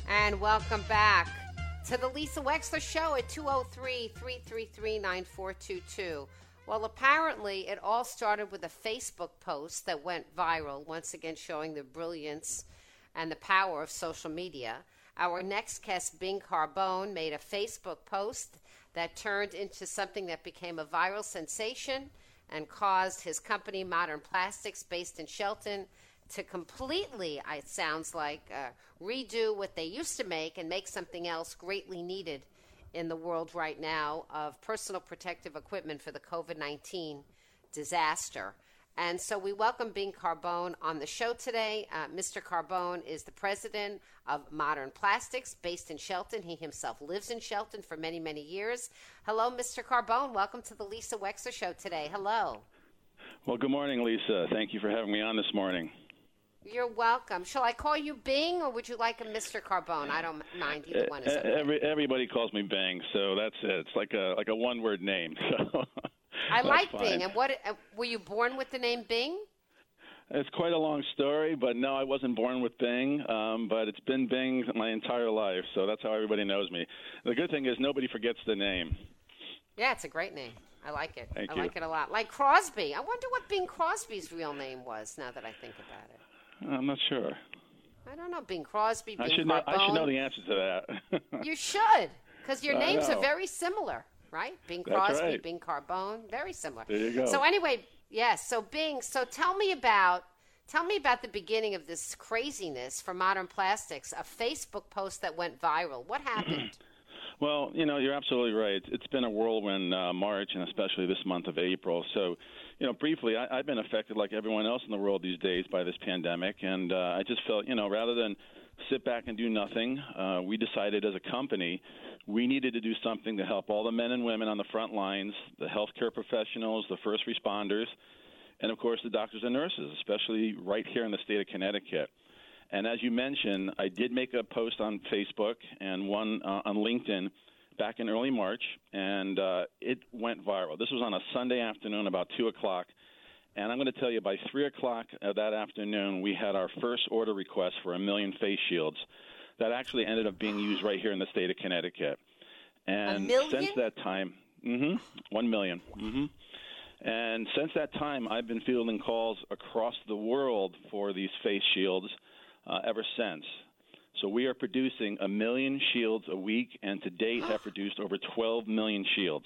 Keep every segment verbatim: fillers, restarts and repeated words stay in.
And welcome back to the Lisa Wexler Show at two oh three, three three three, nine four two two. Well, apparently it all started with a Facebook post that went viral, once again showing the brilliance and the power of social media. Our next guest, Bing Carbone, made a Facebook post that turned into something that became a viral sensation and caused his company, Modern Plastics, based in Shelton, to completely, it sounds like, uh, redo what they used to make and make something else greatly needed in the world right now of personal protective equipment for the covid nineteen disaster. And so we welcome Bing Carbone on the show today. Uh, Mister Carbone is the president of Modern Plastics, based in Shelton. He himself lives in Shelton for many, many years. Hello, Mister Carbone. Welcome to the Lisa Wexler Show today. Hello. Well, good morning, Lisa. Thank you for having me on this morning. You're welcome. Shall I call you Bing, or would you like a Mister Carbone? I don't mind. Either one is okay. Every, everybody calls me Bing, so that's it. It's like a like a one-word name. So I like fine. Bing. And what uh, were you born with the name Bing? It's quite a long story, but no, I wasn't born with Bing, um, but it's been Bing my entire life, so that's how everybody knows me. The good thing is nobody forgets the name. Yeah, it's a great name. I like it. Thank I you. like it a lot. Like Crosby. I wonder what Bing Crosby's real name was, now that I think about it. I'm not sure. I don't know. Bing Crosby, Bing I should Carbone. know. I should know the answer to that. You should, because your I names know. are very similar, right? Bing That's Crosby, right. Bing Carbone, very similar. There you go. So anyway, yes. So Bing. So tell me about tell me about the beginning of this craziness for Modern Plastics. A Facebook post that went viral. What happened? Well, you know, you're absolutely right. It's been a whirlwind uh, March, and especially this month of April. So, you know, briefly, I, I've been affected like everyone else in the world these days by this pandemic, and uh, I just felt, you know, rather than sit back and do nothing, uh, we decided as a company we needed to do something to help all the men and women on the front lines, the healthcare professionals, the first responders, and, of course, the doctors and nurses, especially right here in the state of Connecticut. And as you mentioned, I did make a post on Facebook and one uh, on LinkedIn back in early March, and uh, it went viral. This was on a Sunday afternoon about two o'clock. And I'm going to tell you, by three o'clock of that afternoon, we had our first order request for a million face shields that actually ended up being used right here in the state of Connecticut. And a million? since that time, mm-hmm, one million. Mm-hmm. And since that time, I've been fielding calls across the world for these face shields uh, ever since. So we are producing a million shields a week, and to date have produced over twelve million shields.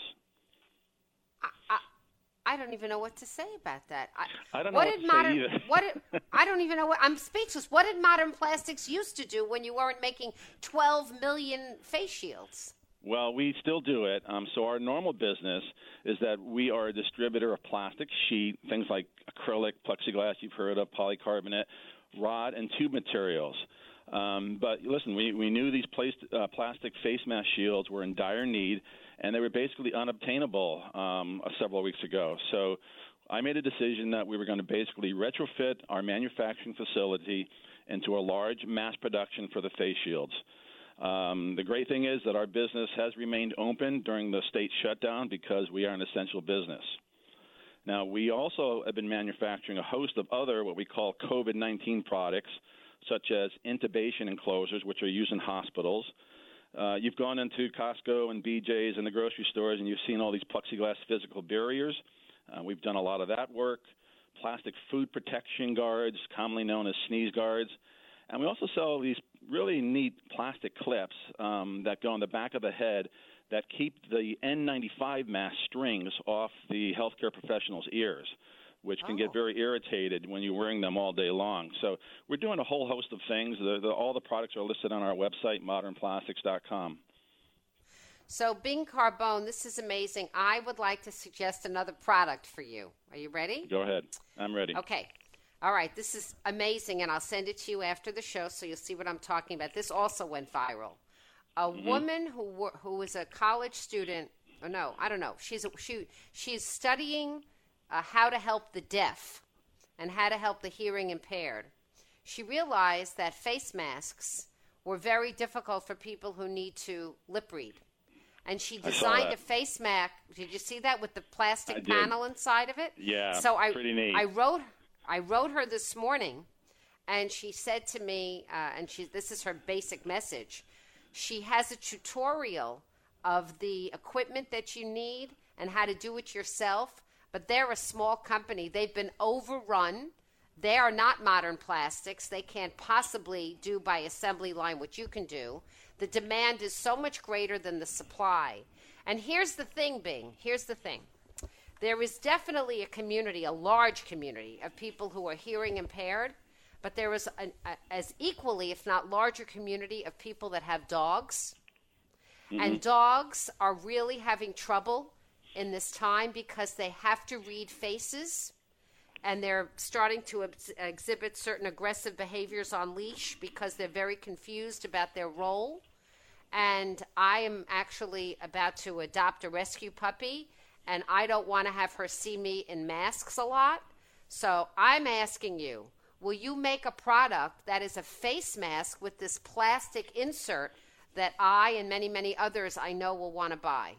I, I, I don't even know what to say about that. I, I don't know what what did to modern, say either. what did, I don't even know what, I'm speechless. What did Modern Plastics used to do when you weren't making twelve million face shields? Well, we still do it. Um, so our normal business is that we are a distributor of plastic sheet, things like acrylic, plexiglass you've heard of, polycarbonate, rod, and tube materials. Um, but listen, we, we knew these placed, uh, plastic face mask shields were in dire need, and they were basically unobtainable um, several weeks ago. So I made a decision that we were going to basically retrofit our manufacturing facility into a large mass production for the face shields. Um, the great thing is that our business has remained open during the state shutdown because we are an essential business. Now, we also have been manufacturing a host of other what we call covid nineteen products, such as intubation enclosures, which are used in hospitals. Uh, you've gone into Costco and B J's and the grocery stores, and you've seen all these plexiglass physical barriers. Uh, we've done a lot of that work. Plastic food protection guards, commonly known as sneeze guards. And we also sell these really neat plastic clips um, that go on the back of the head that keep the N ninety-five mask strings off the healthcare professionals' ears, which can oh. get very irritated when you're wearing them all day long. So we're doing a whole host of things. The, the, all the products are listed on our website, modern plastics dot com. So, Bing Carbone, this is amazing. I would like to suggest another product for you. Are you ready? Go ahead. I'm ready. Okay. All right. This is amazing, and I'll send it to you after the show so you'll see what I'm talking about. This also went viral. A mm-hmm. woman who who was a college student, or no, I don't know. She's a, she she's studying uh, how to help the deaf and how to help the hearing impaired. She realized that face masks were very difficult for people who need to lip read. And she designed a face mask. Did you see that with the plastic panel inside of it? Yeah, so I, pretty neat. I wrote, I wrote her this morning, and she said to me, uh, and she, this is her basic message, she has a tutorial of the equipment that you need and how to do it yourself, but they're a small company. They've been overrun. They are not Modern Plastics. They can't possibly do by assembly line what you can do. The demand is so much greater than the supply. And here's the thing, Bing. Here's the thing. There is definitely a community, a large community of people who are hearing impaired, but there is an, a, as equally, if not larger, community of people that have dogs. Mm-hmm. And dogs are really having trouble in this time because they have to read faces, and they're starting to ex- exhibit certain aggressive behaviors on leash because they're very confused about their role. And I am actually about to adopt a rescue puppy, and I don't want to have her see me in masks a lot. So I'm asking you, will you make a product that is a face mask with this plastic insert that I and many, many others I know will want to buy?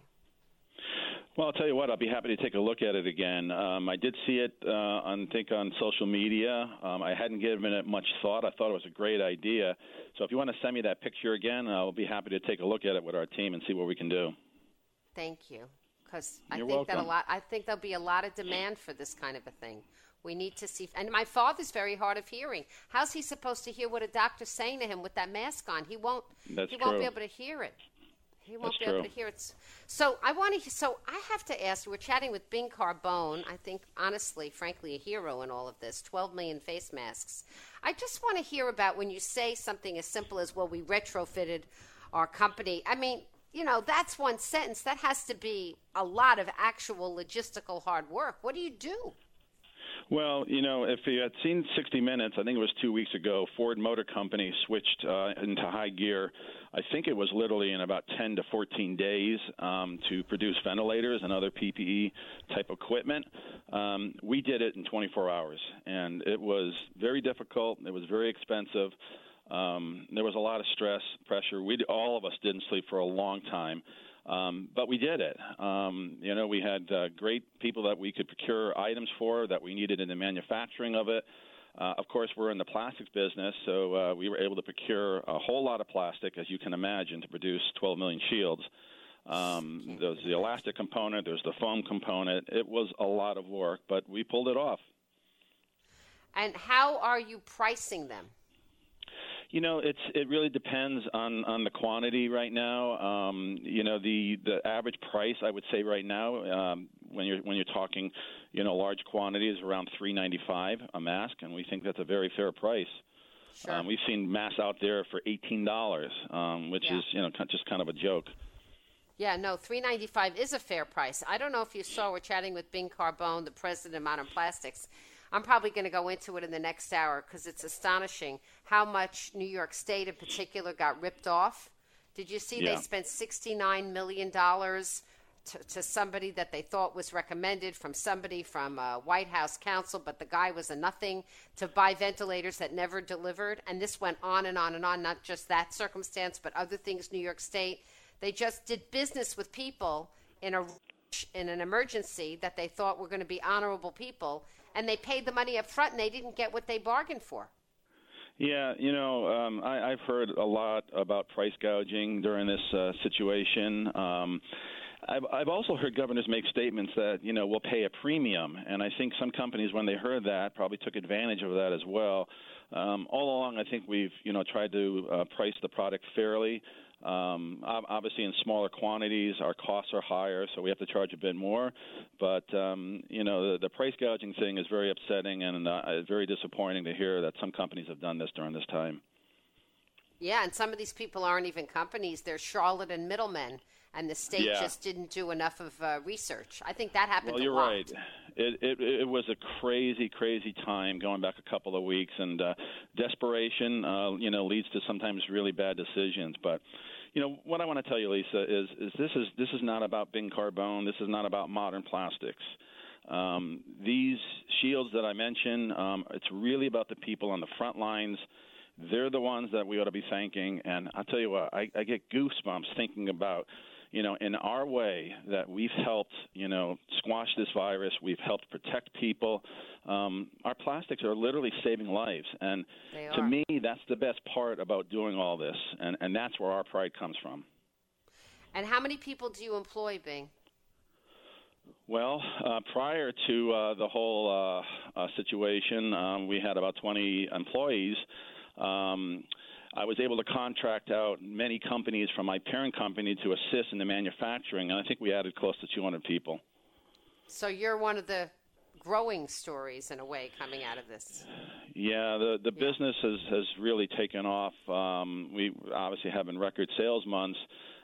Well, I'll tell you what, I'll be happy to take a look at it again. Um, I did see it, uh, on, I think, on social media. Um, I hadn't given it much thought. I thought it was a great idea. So if you want to send me that picture again, I'll be happy to take a look at it with our team and see what we can do. Thank you, because I You're think welcome. that a lot. I think there'll be a lot of demand for this kind of a thing. We need to see. And my father's very hard of hearing. How's he supposed to hear what a doctor's saying to him with that mask on? He won't. That's he won't true. be able to hear it. He won't That's be true. able to hear it. So I want to. So I have to ask. We're chatting with Bing Carbone. I think, honestly, frankly, a hero in all of this. twelve million face masks. I just want to hear about when you say something as simple as, "Well, we retrofitted our company." I mean, you know, that's one sentence. That has to be a lot of actual logistical hard work. What do you do? Well, you know, if you had seen sixty minutes, I think it was two weeks ago, Ford Motor Company switched uh, into high gear. I think it was literally in about ten to fourteen days um, to produce ventilators and other P P E type equipment. Um, we did it in twenty-four hours, and it was very difficult. It was very expensive. Um, there was a lot of stress, pressure. We all of us didn't sleep for a long time. Um, but we did it. Um, you know, we had uh, great people that we could procure items for that we needed in the manufacturing of it. Uh, of course, we're in the plastics business, so uh, we were able to procure a whole lot of plastic, as you can imagine, to produce twelve million shields. Um, there's the elastic component, there's the foam component. It was a lot of work, but we pulled it off. And how are you pricing them? You know, it's it really depends on, on the quantity right now. Um, you know, the, the average price I would say right now, um, when you're when you're talking, you know, large quantities, around three ninety-five a mask, and we think that's a very fair price. Sure. Um, we've seen masks out there for eighteen dollars, um, which Yeah. is you know just kind of a joke. Yeah, no, three ninety-five is a fair price. I don't know if you saw, we're chatting with Bing Carbone, the president of Modern Plastics. I'm probably going to go into it in the next hour because it's astonishing how much New York State in particular got ripped off. Did you see Yeah. they spent sixty-nine million dollars to, to somebody that they thought was recommended from somebody from uh, White House counsel, but the guy was a nothing, to buy ventilators that never delivered. And this went on and on and on, not just that circumstance, but other things, New York State. They just did business with people in a in an emergency that they thought were going to be honorable people, and they paid the money up front, and they didn't get what they bargained for. Yeah, you know, um, I, I've heard a lot about price gouging during this uh, situation. Um, I've, I've also heard governors make statements that, you know, we'll pay a premium, and I think some companies, when they heard that, probably took advantage of that as well. Um, all along, I think we've, you know, tried to uh, price the product fairly. Um, obviously, in smaller quantities, our costs are higher, so we have to charge a bit more. But, um, you know, the, the price gouging thing is very upsetting and uh, very disappointing to hear that some companies have done this during this time. Yeah, and some of these people aren't even companies. They're charlatan middlemen, and the state Yeah. just didn't do enough of uh, research. I think that happened Well, a you're lot. right. It, it it was a crazy, crazy time going back a couple of weeks, and uh, desperation, uh, you know, leads to sometimes really bad decisions. But, you know, what I want to tell you, Lisa, is is this is this is not about Bing Carbone. This is not about Modern Plastics. Um, these shields that I mentioned, um, it's really about the people on the front lines. They're the ones that we ought to be thanking. And I'll tell you what, I, I get goosebumps thinking about, you know, in our way that we've helped, you know, squash this virus. We've helped protect people. Um, our plastics are literally saving lives. And They to are. me, that's the best part about doing all this. And, and that's where our pride comes from. And how many people do you employ, Bing? Well, uh, prior to uh, the whole uh, uh, situation, um, we had about twenty employees. Um, I was able to contract out many companies from my parent company to assist in the manufacturing, and I think we added close to two hundred people. So you're one of the growing stories, in a way, coming out of this. Yeah, the the Yeah. business has, has really taken off. Um, we obviously having record sales months.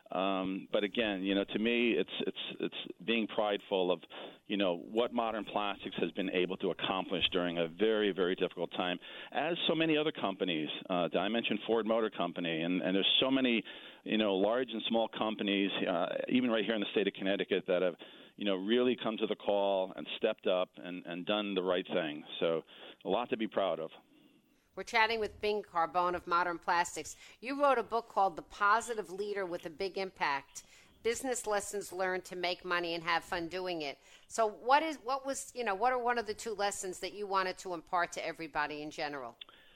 Um, but again, you know, to me, it's it's it's being prideful of, you know, what Modern Plastics has been able to accomplish during a very, very difficult time, as so many other companies. Uh, I mentioned Ford Motor Company, and, and there's so many, you know, large and small companies, uh, even right here in the state of Connecticut, that have, you know, really come to the call and stepped up and, and done the right thing. So a lot to be proud of. We're chatting with Bing Carbone of Modern Plastics. You wrote a book called The Positive Leader with a Big Impact: Business Lessons Learned to Make Money and Have Fun Doing It. So what is what was, you know, what are one of the two lessons that you wanted to impart to everybody in general?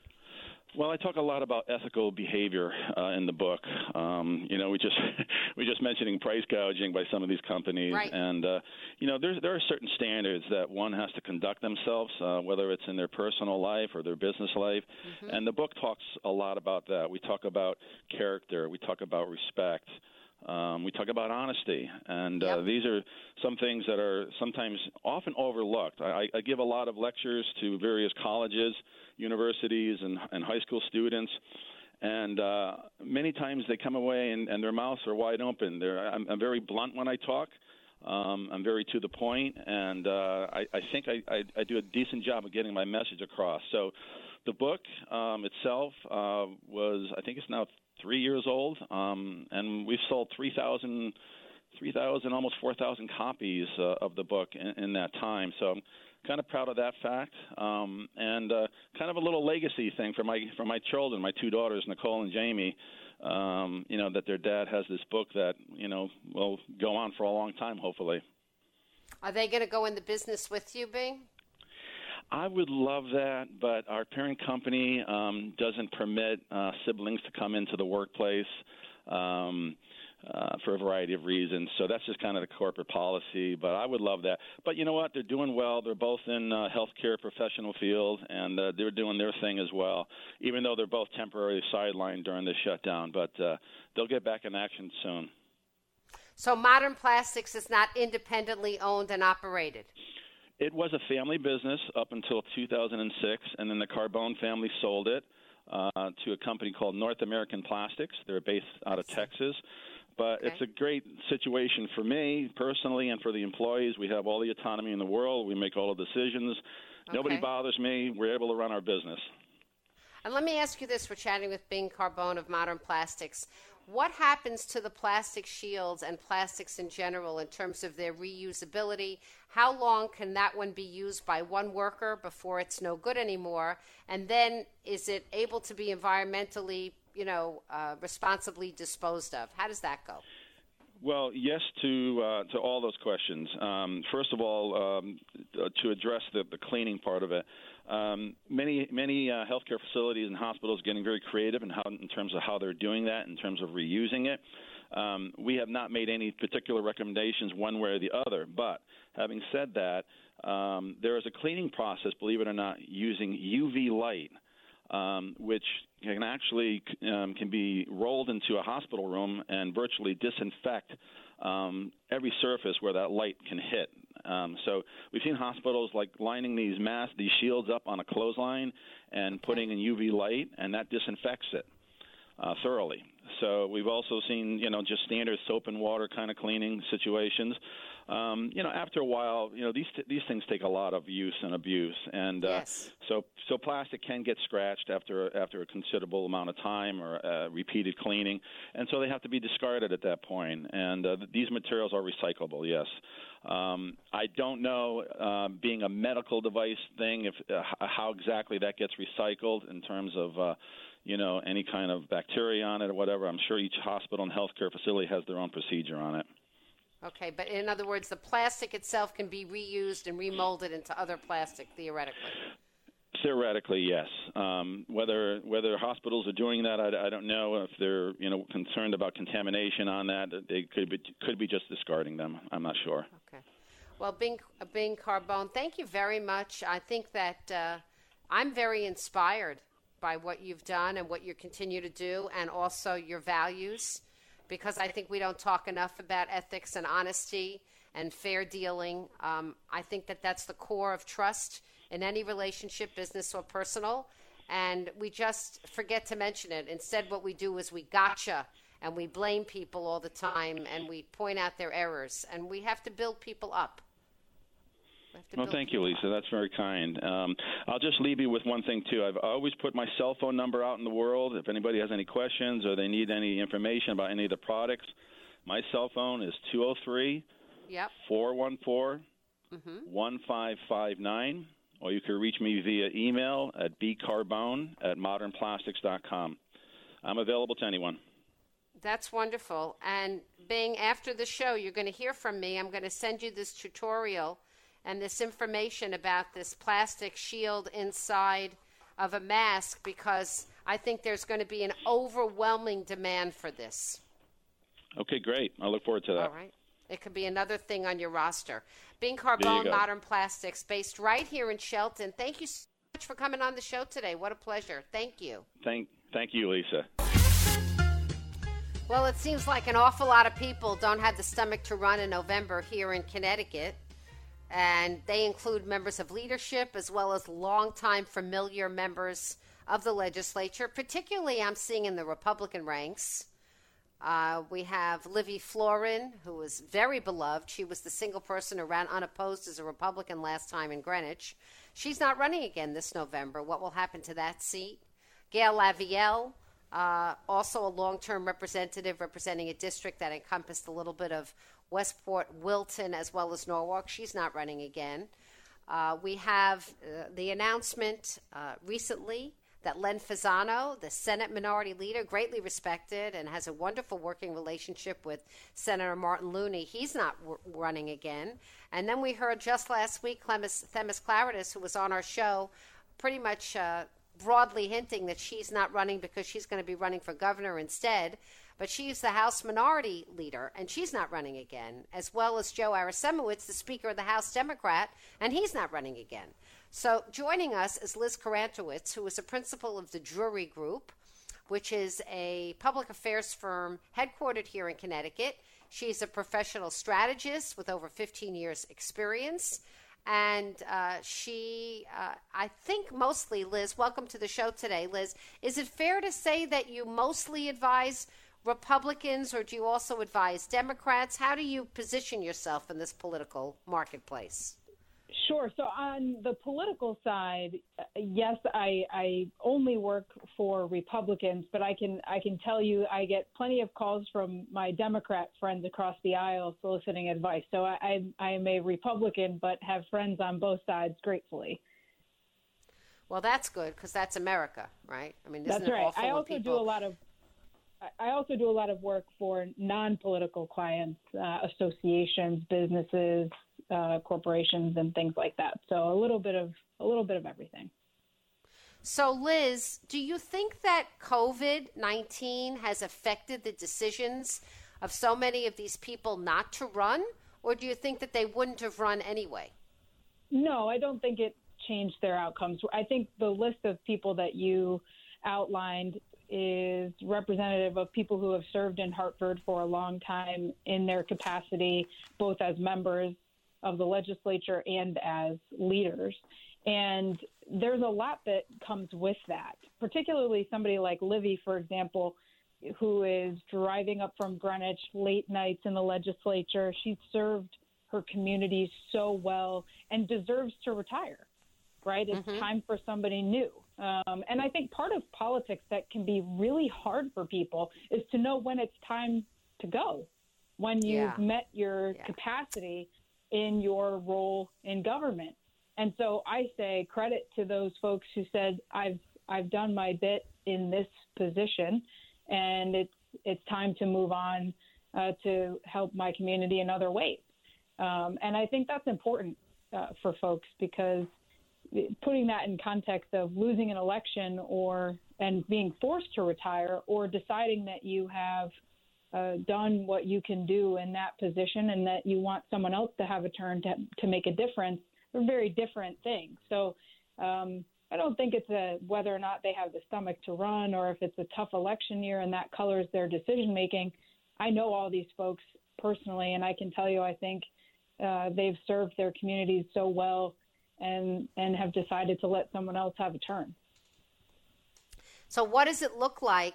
Well, I talk a lot about ethical behavior uh, in the book. Um, you know, we just we just mentioning price gouging by some of these companies, Right. and uh, you know, there's there are certain standards that one has to conduct themselves, uh, whether it's in their personal life or their business life. Mm-hmm. And the book talks a lot about that. We talk about character. We talk about respect. Um, we talk about honesty, and Yep. uh, these are some things that are sometimes often overlooked. I, I give a lot of lectures to various colleges, universities, and, and high school students, and uh, many times they come away and, and their mouths are wide open. They're, I'm, I'm very blunt when I talk. Um, I'm very to the point, and uh, I, I think I, I, I do a decent job of getting my message across. So the book um, itself uh, was, I think it's now three years old, um, and we've sold three thousand, three thousand, almost four thousand copies uh, of the book in, in that time. So I'm kind of proud of that fact, um, and uh, kind of a little legacy thing for my for my children, my two daughters, Nicole and Jamie. Um, you know, that their dad has this book that, you know, will go on for a long time, hopefully. Are they going to go in the business with you, Bing? I would love that, but our parent company um, doesn't permit uh, siblings to come into the workplace um, uh, for a variety of reasons. So that's just kind of the corporate policy, but I would love that. But you know what? They're doing well. They're both in uh, healthcare professional field, and uh, they're doing their thing as well, even though they're both temporarily sidelined during the shutdown. But uh, they'll get back in action soon. So Modern Plastics is not independently owned and operated? It was a family business up until two thousand six, and then the Carbone family sold it uh, to a company called North American Plastics. They're based out of Texas. But Okay. it's a great situation for me personally and for the employees. We have all the autonomy in the world. We make all the decisions. Okay. Nobody bothers me. We're able to run our business. And let me ask you this. We're chatting with Bing Carbone of Modern Plastics. What happens to the plastic shields and plastics in general in terms of their reusability? How long can that one be used by one worker before it's no good anymore? And then is it able to be environmentally, you know, uh, responsibly disposed of? How does that go? Well, yes to uh, to all those questions. Um, first of all, um, to address the, the cleaning part of it, um, many many uh, healthcare facilities and hospitals are getting very creative in how in terms of how they're doing that, in terms of reusing it. Um, we have not made any particular recommendations one way or the other. But having said that, um, there is a cleaning process, believe it or not, using U V light. Um, which can actually um, can be rolled into a hospital room and virtually disinfect um, every surface where that light can hit. Um, so we've seen hospitals like lining these masks, these shields up on a clothesline and putting in U V light, and that disinfects it uh, thoroughly. So we've also seen, you know, just standard soap and water kind of cleaning situations. Um, you know, after a while, you know, these t- these things take a lot of use and abuse, and uh, Yes. so so plastic can get scratched after after a considerable amount of time or uh, repeated cleaning, and so they have to be discarded at that point. And uh, these materials are recyclable, yes. Um, I don't know, uh, being a medical device thing, if uh, how exactly that gets recycled in terms of, uh, you know, any kind of bacteria on it or whatever. I'm sure each hospital and healthcare facility has their own procedure on it. Okay, but in other words, the plastic itself can be reused and remolded into other plastic, theoretically. Theoretically, yes. Um, whether whether hospitals are doing that, I, I don't know. If they're you know concerned about contamination on that, they could be could be just discarding them. I'm not sure. Okay. Well, Bing Bing Carbone, thank you very much. I think that uh, I'm very inspired by what you've done and what you continue to do, and also your values, because I think we don't talk enough about ethics and honesty and fair dealing. Um, I think that that's the core of trust in any relationship, business or personal, and we just forget to mention it. Instead, what we do is we gotcha, and we blame people all the time, and we point out their errors, and we have to build people up. Well, thank you, Lisa. That's very kind. Um, I'll just leave you with one thing, too. I've always put my cell phone number out in the world. If anybody has any questions or they need any information about any of the products, my cell phone is two oh three, four one four, one five five nine, or you can reach me via email at b carbone at modern plastics dot com. I'm available to anyone. That's wonderful. And Bing, after the show, you're going to hear from me. I'm going to send you this tutorial and this information about this plastic shield inside of a mask, because I think there's going to be an overwhelming demand for this. Okay, great. I look forward to that. All right. It could be another thing on your roster. Bing Carbone, Modern Plastics, based right here in Shelton. Thank you so much for coming on the show today. What a pleasure. Thank you. Thank, thank you, Lisa. Well, it seems like an awful lot of people don't have the stomach to run in November here in Connecticut. And they include members of leadership as well as longtime familiar members of the legislature. Particularly, I'm seeing in the Republican ranks. Uh, we have Livy Florin, who is very beloved. She was the single person who ran unopposed as a Republican last time in Greenwich. She's not running again this November. What will happen to that seat? Gail Lavielle, uh, also a long-term representative representing a district that encompassed a little bit of Westport, Wilton, as well as Norwalk. She's not running again. Uh, we have uh, the announcement uh, recently that Len Fasano, the Senate Minority Leader, greatly respected and has a wonderful working relationship with Senator Martin Looney, he's not w- running again. And then we heard just last week Clemis, Themis Claridis, who was on our show, pretty much uh, broadly hinting that she's not running because she's going to be running for governor instead. But she's the House Minority Leader, and she's not running again, as well as Joe Arasemowicz, the Speaker of the House Democrat, and he's not running again. So joining us is Liz Karantowicz, who is a principal of the Drury Group, which is a public affairs firm headquartered here in Connecticut. She's a professional strategist with over fifteen years experience. And uh, she, uh, I think mostly, Liz, welcome to the show today, Liz. Is it fair to say that you mostly advise Republicans, or do you also advise Democrats? How do you position yourself in this political marketplace? Sure. So on the political side, yes, I, I only work for Republicans, but I can I can tell you I get plenty of calls from my Democrat friends across the aisle soliciting advice. So I, I, I am a Republican, but have friends on both sides, gratefully. Well, that's good, because that's America, right? I mean, that's right. I also do a lot of I also do a lot of work for non-political clients, uh, associations, businesses, uh, corporations, and things like that. So a little bit of a little bit of everything. So, Liz, do you think that COVID nineteen has affected the decisions of so many of these people not to run, or do you think that they wouldn't have run anyway? No, I don't think it changed their outcomes. I think the list of people that you outlined is representative of people who have served in Hartford for a long time in their capacity, both as members of the legislature and as leaders. And there's a lot that comes with that, particularly somebody like Livy, for example, who is driving up from Greenwich late nights in the legislature. She's served her community so well and deserves to retire, right? It's mm-hmm. time for somebody new. Um, and I think part of politics that can be really hard for people is to know when it's time to go, when you've yeah. met your yeah. capacity in your role in government. And so I say credit to those folks who said, I've I've done my bit. in this position, and it's it's time to move on uh, to help my community in other ways. Um, and I think that's important uh, for folks, because putting that in context of losing an election or and being forced to retire, or deciding that you have uh, done what you can do in that position and that you want someone else to have a turn to, to make a difference, they're very different things. So um, I don't think it's a whether or not they have the stomach to run, or if it's a tough election year and that colors their decision making. I know all these folks personally, and I can tell you I think uh, they've served their communities so well and and have decided to let someone else have a turn. So what does it look like,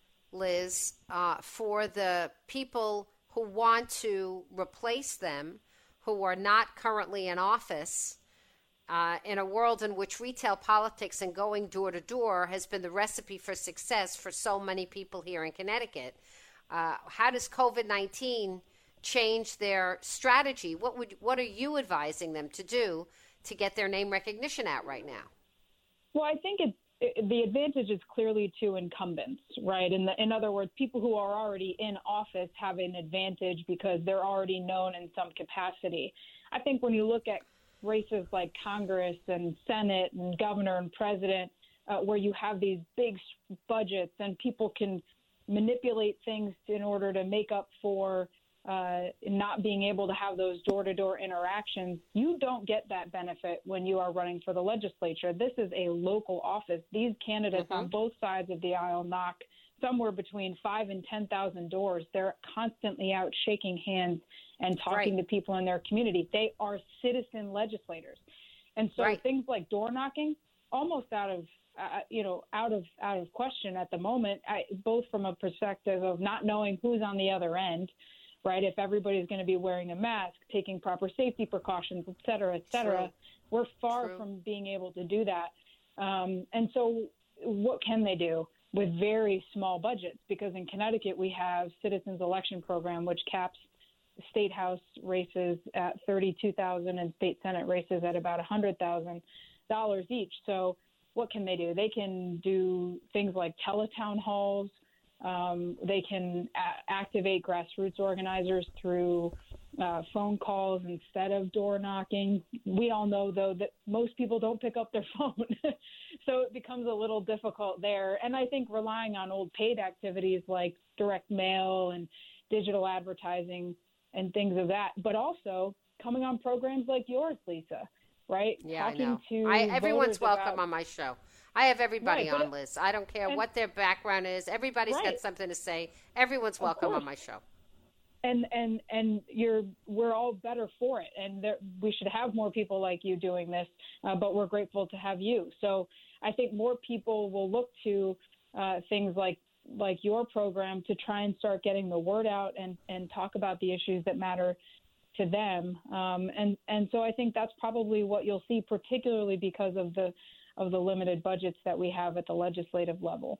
Liz, uh, for the people who want to replace them, who are not currently in office, uh, in a world in which retail politics and going door to door has been the recipe for success for so many people here in Connecticut? Uh, how does COVID nineteen change their strategy? What would what are you advising them to do to get their name recognition out right now? Well, I think it's, it, the advantage is clearly to incumbents, right? In, the, in other words, people who are already in office have an advantage because they're already known in some capacity. I think when you look at races like Congress and Senate and governor and president, uh, where you have these big budgets and people can manipulate things in order to make up for Uh, not being able to have those door-to-door interactions, you don't get that benefit when you are running for the legislature. This is a local office. These candidates mm-hmm. on both sides of the aisle knock somewhere between five and ten thousand doors. They're constantly out shaking hands and talking right. to people in their community. They are citizen legislators, and so right. things like door knocking, almost out of uh, you know out of out of question at the moment. I, both from a perspective of not knowing who's on the other end. Right, if everybody's going to be wearing a mask, taking proper safety precautions, et cetera, et cetera, True. We're far True. From being able to do that. Um, and so what can they do with very small budgets? Because in Connecticut, we have Citizens Election Program, which caps state house races at thirty-two thousand dollars and state senate races at about one hundred thousand dollars each. So what can they do? They can do things like teletown halls. Um, they can a- activate grassroots organizers through uh, phone calls instead of door knocking. We all know, though, that most people don't pick up their phone. So it becomes a little difficult there. And I think relying on old paid activities like direct mail and digital advertising and things of that, but also coming on programs like yours, Lisa, right? Yeah, Talking I know. To I, everyone's welcome about, on my show. I have everybody right, on, Liz. I don't care and, what their background is. Everybody's right. got something to say. Everyone's welcome on my show. And and and you're we're all better for it. And there, we should have more people like you doing this. Uh, but we're grateful to have you. So I think more people will look to uh, things like like your program to try and start getting the word out and, and talk about the issues that matter to them. Um, and and so I think that's probably what you'll see, particularly because of the of the limited budgets that we have at the legislative level.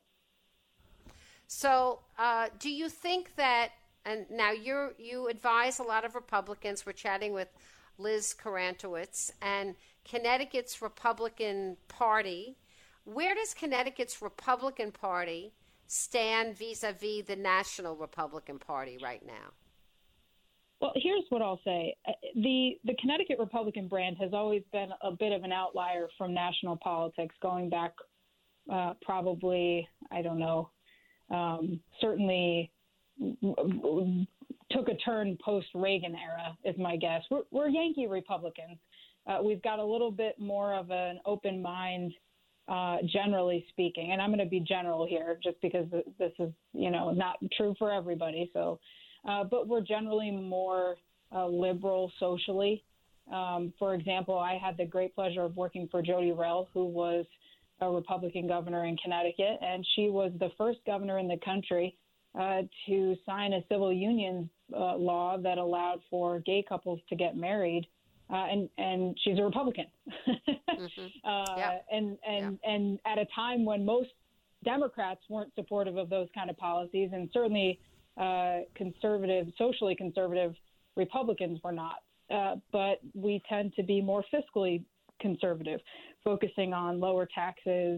So uh, do you think that, and now you you advise a lot of Republicans, we're chatting with Liz Karantowicz, and Connecticut's Republican Party, where does Connecticut's Republican Party stand vis-a-vis the National Republican Party right now? Well, here's what I'll say. The the Connecticut Republican brand has always been a bit of an outlier from national politics, going back uh, probably, I don't know, um, certainly took a turn post-Reagan era, is my guess. We're, we're Yankee Republicans. Uh, we've got a little bit more of an open mind, uh, generally speaking. And I'm going to be general here just because this is, you know, not true for everybody. So. Uh, but we're generally more uh, liberal socially. Um, for example, I had the great pleasure of working for Jody Rell, who was a Republican governor in Connecticut, and she was the first governor in the country uh, to sign a civil unions uh, law that allowed for gay couples to get married, uh, and and she's a Republican. mm-hmm. uh, yeah. And and yeah. and at a time when most Democrats weren't supportive of those kind of policies, and certainly. Uh, conservative, socially conservative Republicans were not. Uh, but we tend to be more fiscally conservative, focusing on lower taxes,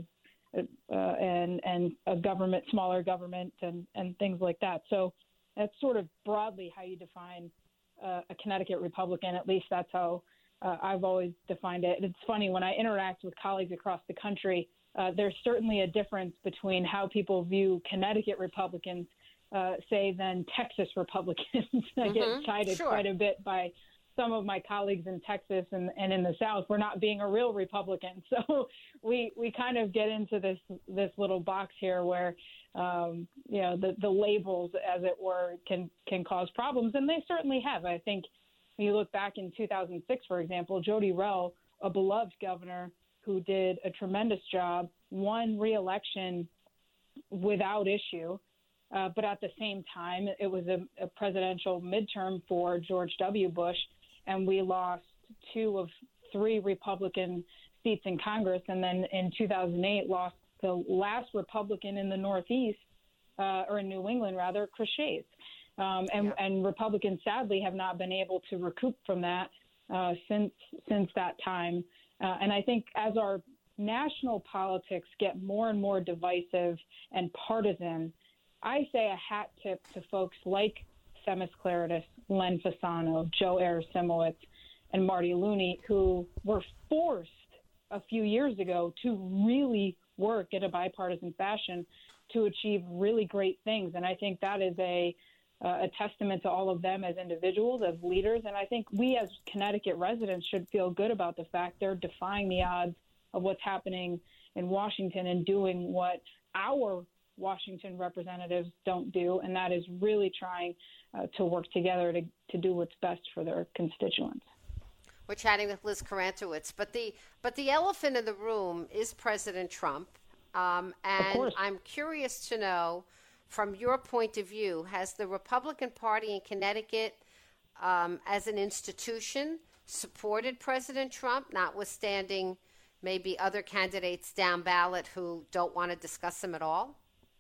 uh, and and a government, smaller government, and, and things like that. So that's sort of broadly how you define uh, a Connecticut Republican. At least that's how uh, I've always defined it. It's funny, when I interact with colleagues across the country, uh, there's certainly a difference between how people view Connecticut Republicans, uh, say, than Texas Republicans. I mm-hmm. get cited sure. quite a bit by some of my colleagues in Texas and, and in the South for not being a real Republican. So we we kind of get into this this little box here where, um, you know, the, the labels, as it were, can, can cause problems. And they certainly have. I think when you look back in two thousand six, for example, Jody Rell, a beloved governor who did a tremendous job, won re-election without issue. Uh, but at the same time, it was a, a presidential midterm for George W. Bush, and we lost two of three Republican seats in Congress, and then in two thousand eight lost the last Republican in the Northeast, uh, or in New England, rather, Chris Shays. Um, and, yeah. and Republicans, sadly, have not been able to recoup from that uh, since since that time. Uh, and I think as our national politics get more and more divisive and partisan, I say a hat tip to folks like Themis Klarides, Len Fasano, Joe Arasimowicz, and Marty Looney, who were forced a few years ago to really work in a bipartisan fashion to achieve really great things. And I think that is a uh, a testament to all of them as individuals, as leaders. And I think we as Connecticut residents should feel good about the fact they're defying the odds of what's happening in Washington and doing what our Washington representatives don't do, and that is really trying uh, to work together to, to do what's best for their constituents. We're chatting with Liz Karantowicz, but the but the elephant in the room is President Trump, um, and I'm curious to know, from your point of view, has the Republican Party in Connecticut, um, as an institution, supported President Trump, notwithstanding maybe other candidates down ballot who don't want to discuss him at all?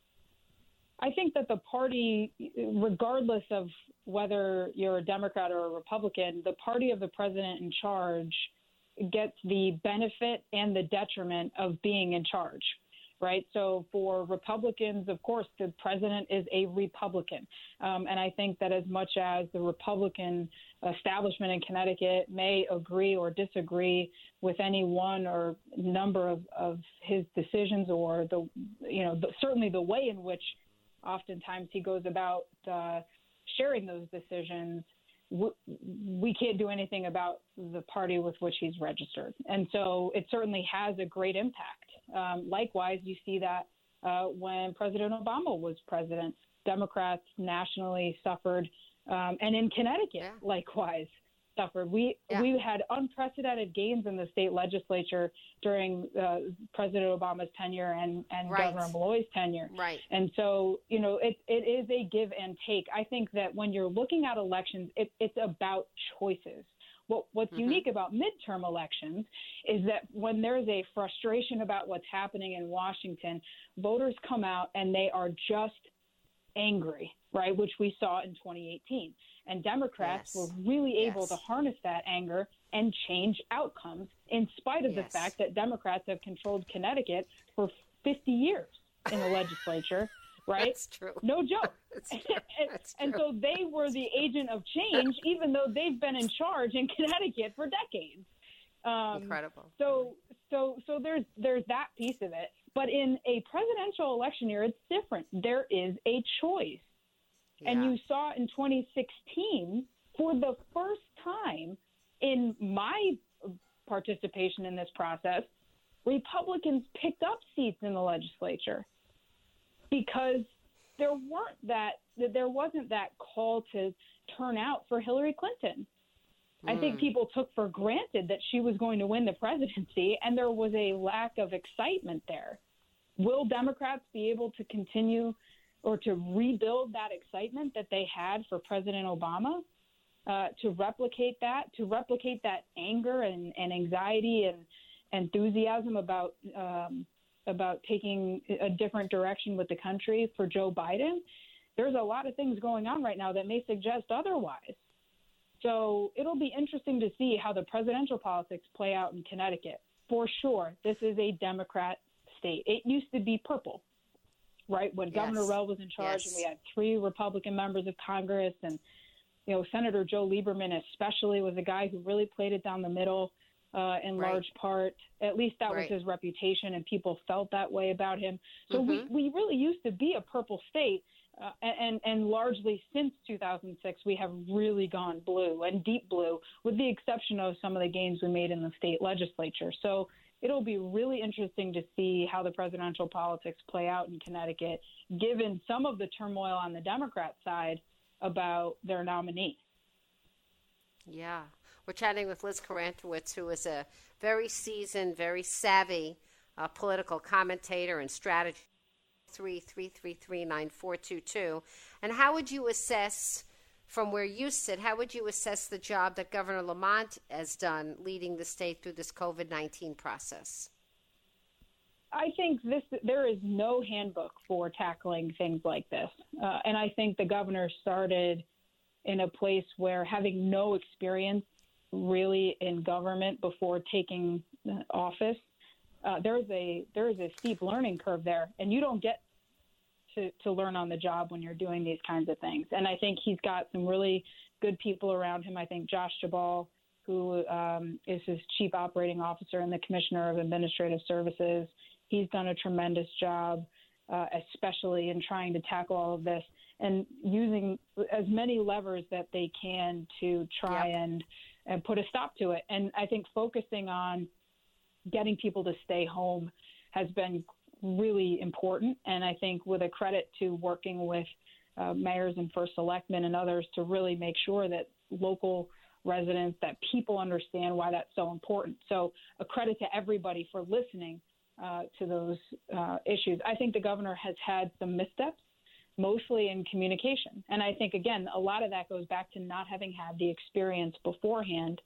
I think that the party, regardless of whether you're a Democrat or a Republican, the party of the president in charge gets the benefit and the detriment of being in charge, right? So for Republicans, of course, the president is a Republican. Um, and I think that as much as the Republican establishment in Connecticut may agree or disagree with any one or number of, of his decisions, or the, you know, the, certainly the way in which oftentimes he goes about uh, sharing those decisions, we, we can't do anything about the party with which he's registered. And so it certainly has a great impact. Um, likewise, you see that uh, when President Obama was president, Democrats nationally suffered, um, and in Connecticut, yeah. likewise, suffered. We yeah. we had unprecedented gains in the state legislature during uh, President Obama's tenure and, and right. Governor Malloy's tenure. Right. And so, you know, it, it is a give and take. I think that when you're looking at elections, it, it's about choices. What, what's mm-hmm. unique about midterm elections is that when there's a frustration about what's happening in Washington, voters come out and they are just angry, right, which we saw in twenty eighteen. And Democrats yes. were really able yes. to harness that anger and change outcomes in spite of yes. the fact that Democrats have controlled Connecticut for fifty years in the legislature, right? That's true. No joke. That's true. and, That's and true. so they were the agent of change, even though they've been in charge in Connecticut for decades. Um, Incredible. So, so, so there's there's that piece of it. But in a presidential election year, it's different. There is a choice. Yeah. And you saw in twenty sixteen, for the first time in my participation in this process, Republicans picked up seats in the legislature because there weren't that there wasn't that call to turn out for Hillary Clinton. Mm. I think people took for granted that she was going to win the presidency, and there was a lack of excitement there. Will Democrats be able to continue or to rebuild that excitement that they had for President Obama, uh, to replicate that, to replicate that anger and, and anxiety and enthusiasm about um, about taking a different direction with the country for Joe Biden? There's a lot of things going on right now that may suggest otherwise. So it'll be interesting to see how the presidential politics play out in Connecticut. For sure, this is a Democrat state. It used to be purple, right? When yes. Governor Rell was in charge, yes. and we had three Republican members of Congress, and you know, Senator Joe Lieberman especially was a guy who really played it down the middle uh, in right. large part. At least that right. was his reputation, and people felt that way about him. So mm-hmm. we, we really used to be a purple state, uh, and, and largely since two thousand six, we have really gone blue and deep blue, with the exception of some of the gains we made in the state legislature. So it'll be really interesting to see how the presidential politics play out in Connecticut, given some of the turmoil on the Democrat side about their nominee. Yeah. We're chatting with Liz Karantowicz, who is a very seasoned, very savvy uh, political commentator and strategist. three three three three nine four two two. And how would you assess, from where you sit, how would you assess the job that Governor Lamont has done leading the state through this COVID nineteen process? I think this there is no handbook for tackling things like this. Uh, and I think the governor started in a place where, having no experience really in government before taking office, uh, there's a there is a steep learning curve there, and you don't get to, to learn on the job when you're doing these kinds of things. And I think he's got some really good people around him. I think Josh Jabal, who um, is his chief operating officer and the commissioner of administrative services, he's done a tremendous job, uh, especially in trying to tackle all of this and using as many levers that they can to try yep. and, and put a stop to it. And I think focusing on getting people to stay home has been really important. And I think with a credit to working with uh, mayors and first selectmen and others to really make sure that local residents, that people understand why that's so important. So a credit to everybody for listening Uh, to those uh, issues. I think the governor has had some missteps, mostly in communication. And I think, again, a lot of that goes back to not having had the experience beforehand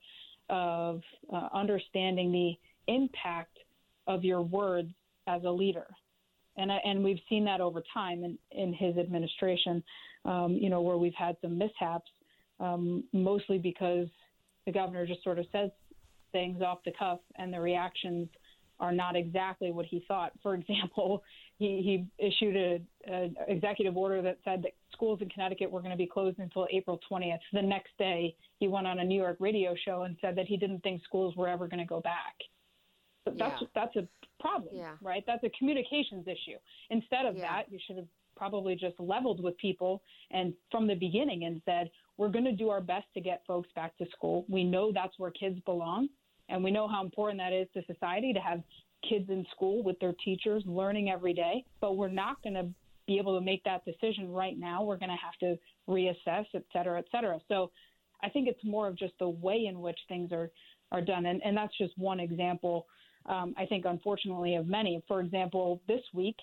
of uh, understanding the impact of your words as a leader. And, I, and we've seen that over time in, in his administration, um, you know, where we've had some mishaps, um, mostly because the governor just sort of says things off the cuff and the reactions are not exactly what he thought. For example, he, he issued an executive order that said that schools in Connecticut were going to be closed until April twentieth. The next day, he went on a New York radio show and said that he didn't think schools were ever going to go back. But that's, yeah. that's a problem, yeah. right? That's a communications issue. Instead of yeah. that, you should have probably just leveled with people and from the beginning and said, we're going to do our best to get folks back to school. We know that's where kids belong. And we know how important that is to society to have kids in school with their teachers learning every day. But we're not going to be able to make that decision right now. We're going to have to reassess, et cetera, et cetera. So I think it's more of just the way in which things are, are done. And, and that's just one example, um, I think, unfortunately, of many. For example, this week,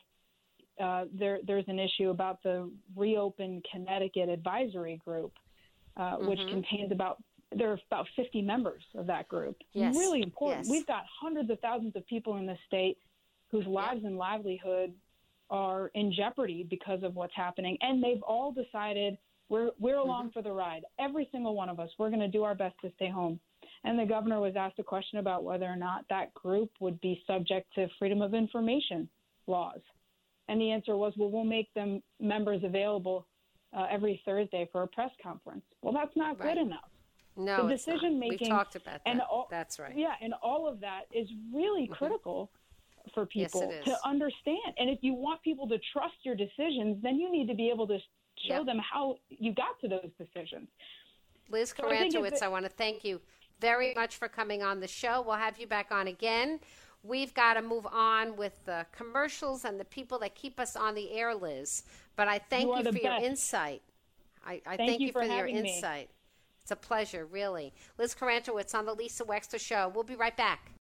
uh, there, there's an issue about the Reopen Connecticut Advisory Group, uh, mm-hmm. which contains about there are about fifty members of that group. Yes. Really important. Yes. We've got hundreds of thousands of people in this state whose lives yeah. and livelihood are in jeopardy because of what's happening. And they've all decided we're, we're along mm-hmm. for the ride. Every single one of us, we're going to do our best to stay home. And the governor was asked a question about whether or not that group would be subject to freedom of information laws. And the answer was, well, we'll make them members available uh, every Thursday for a press conference. Well, that's not right. good enough. No, the decision making. We've talked about that. And all, That's right. Yeah, and all of that is really mm-hmm. critical for people yes, to understand. And if you want people to trust your decisions, then you need to be able to show yep. them how you got to those decisions. Liz so Karantowicz, I, I want to thank you very much for coming on the show. We'll have you back on again. We've got to move on with the commercials and the people that keep us on the air, Liz. But I thank you, you for best. your insight. I, I thank, thank you, you for, for your insight. Me. It's a pleasure, really. Liz Karantowicz on the Lisa Wexler Show. We'll be right back.